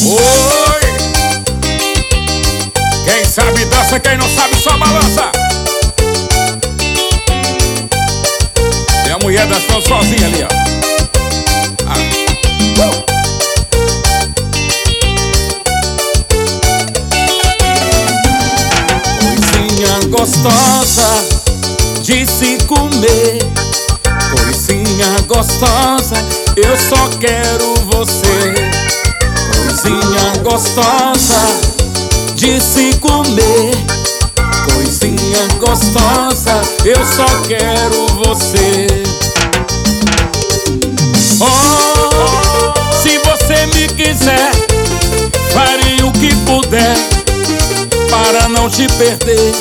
Oi! Quem sabe dança, quem não sabe só balança. Tem a mulher dançando sozinha ali, ó. Coisinha gostosa de se comer, coisinha gostosa, eu só quero você. Coisinha gostosa de se comer, coisinha gostosa, eu só quero você. Oh, se você me quiser, farei o que puder para não te perder.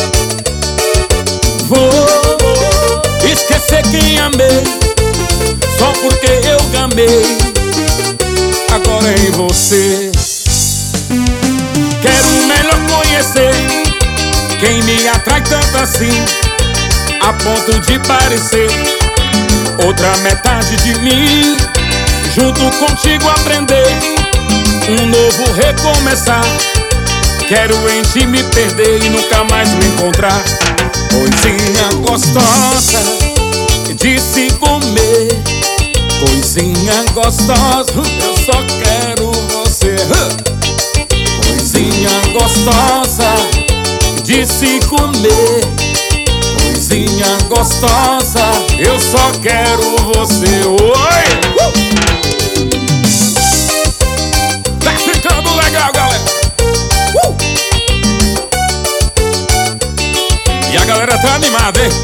Vou esquecer quem amei só porque eu gamei agora em você. Quero melhor conhecer quem me atrai tanto assim, a ponto de parecer outra metade de mim. Junto contigo aprender um novo recomeçar. Quero em ti me perder e nunca mais me encontrar. Coisinha gostosa de se comer, coisinha gostosa, eu só quero você. Coisinha gostosa de se comer, coisinha gostosa, eu só quero você. Oi! Tá ficando legal, galera. E a galera tá animada, hein?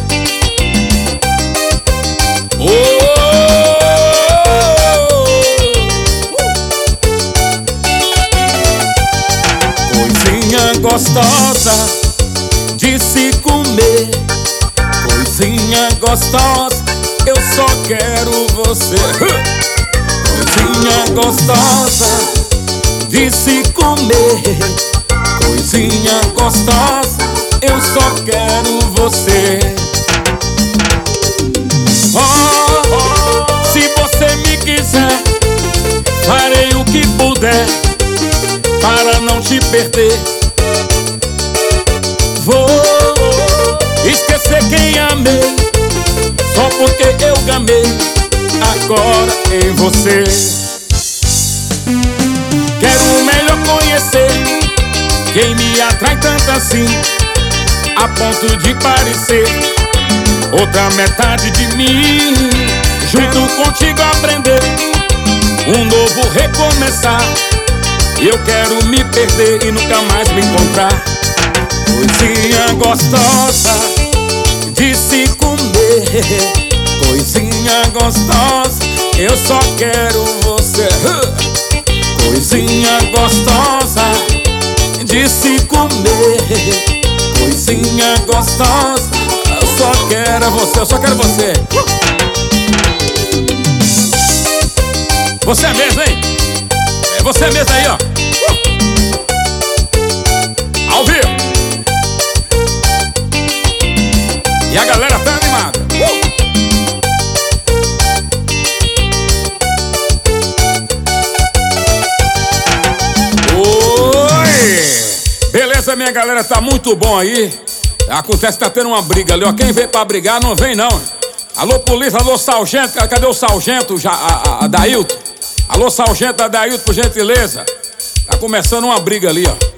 Coisinha gostosa de se comer, coisinha gostosa, eu só quero você. Coisinha gostosa de se comer, coisinha gostosa, eu só quero você. Oh, se você me quiser, farei o que puder para não te perder. Vou esquecer quem amei só porque eu gamei agora em você. Quero melhor conhecer quem me atrai tanto assim, a ponto de parecer outra metade de mim. Junto contigo aprender um novo recomeçar. Eu quero me perder e nunca mais me encontrar. Coisinha gostosa de se comer, coisinha gostosa, eu só quero você. Coisinha gostosa de se comer, coisinha gostosa, eu só quero você, eu só quero você. Você mesmo, hein? É você mesmo aí, ó. Ao vivo. E a galera tá animada. Oi! Beleza, minha galera, tá muito bom aí. Acontece que tá tendo uma briga ali, ó. Quem veio pra brigar não vem não. Alô polícia, alô sargento, cadê o sargento? Adailton. Alô sargento Adailton, por gentileza. Tá começando uma briga ali, ó.